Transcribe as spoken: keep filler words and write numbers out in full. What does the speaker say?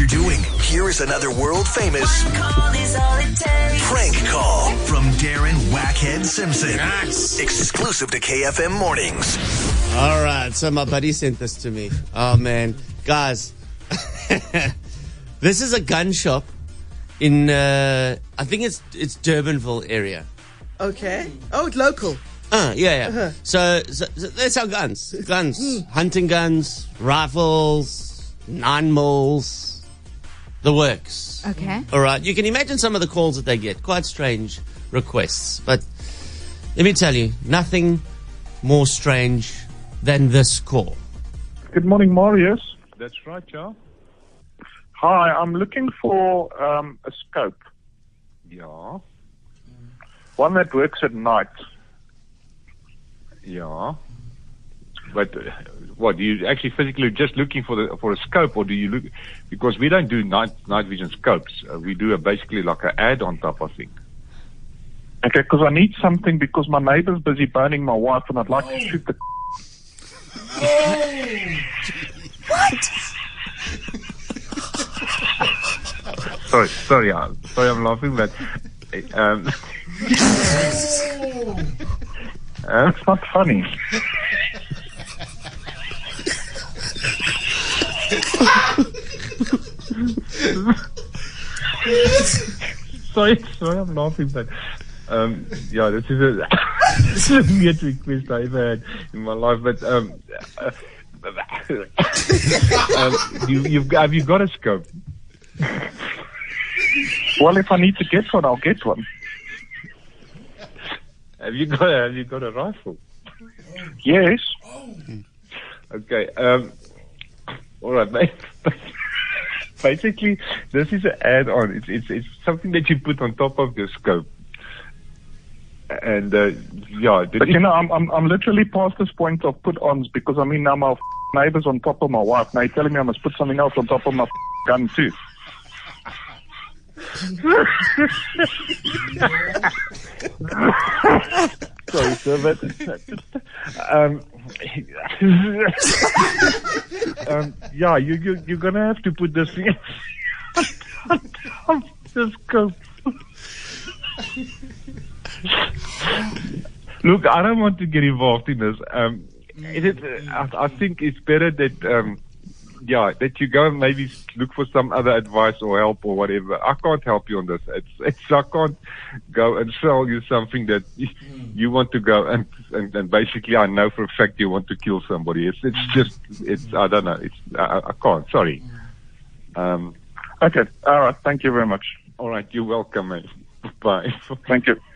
you're doing. Here is another world-famous Call is all it takes. prank call from Darren Wackhead Simpson. Nice. Exclusive to K F M Mornings. All right, so my buddy sent this to me. Oh, man. Guys, this is a gun shop in, uh, I think it's it's Durbanville area. Okay. Oh, it's local. Uh, yeah, yeah. Uh-huh. So, so, so they sell guns. Guns. Hunting guns, rifles, nine mils, the works. Okay. All right. You can imagine some of the calls that they get. Quite strange requests. But let me tell you, nothing more strange than this call. Good morning, Marius. That's right, Charles. Hi, I'm looking for um, a scope, Yeah, one that works at night. yeah. But uh, what, do you actually physically just looking for the for a scope, or do you look? Because we don't do night night vision scopes. Uh, we do a basically like an ad on top, I think. Okay, because I need something because my neighbor's busy burning my wife, and I'd like to shoot the. Sorry, sorry, uh, sorry, I'm laughing, but um, um, It's not funny. sorry, sorry, I'm laughing, but um, yeah, this is a this is a weird request I ever had in my life, but um, uh, um you, you've have you got a scope? Well, if I need to get one, I'll get one. Have you got a, have you got a rifle? Yes. Okay. Um, all right, mate. Basically, this is an add-on. It's, it's it's something that you put on top of your scope. And uh, yeah, But you know, I'm I'm I'm literally past this point of put-ons because I mean now my neighbor's on top of my wife. Now you're telling me I must put something else on top of my gun too. sorry, sir, but um, um, yeah, you you you're gonna have to put this thing on top of the scope. Look, I don't want to get involved in this. Um, it is, I, I think it's better that, um, yeah, that you go and maybe look for some other advice or help or whatever. I can't help you on this. It's, it's I can't go and sell you something that you, you want to go and, and and basically I know for a fact you want to kill somebody. It's it's just it's I don't know. It's I, I can't. Sorry. Um. Okay. All right. Thank you very much. All right. You're welcome, mate. Bye. Thank you.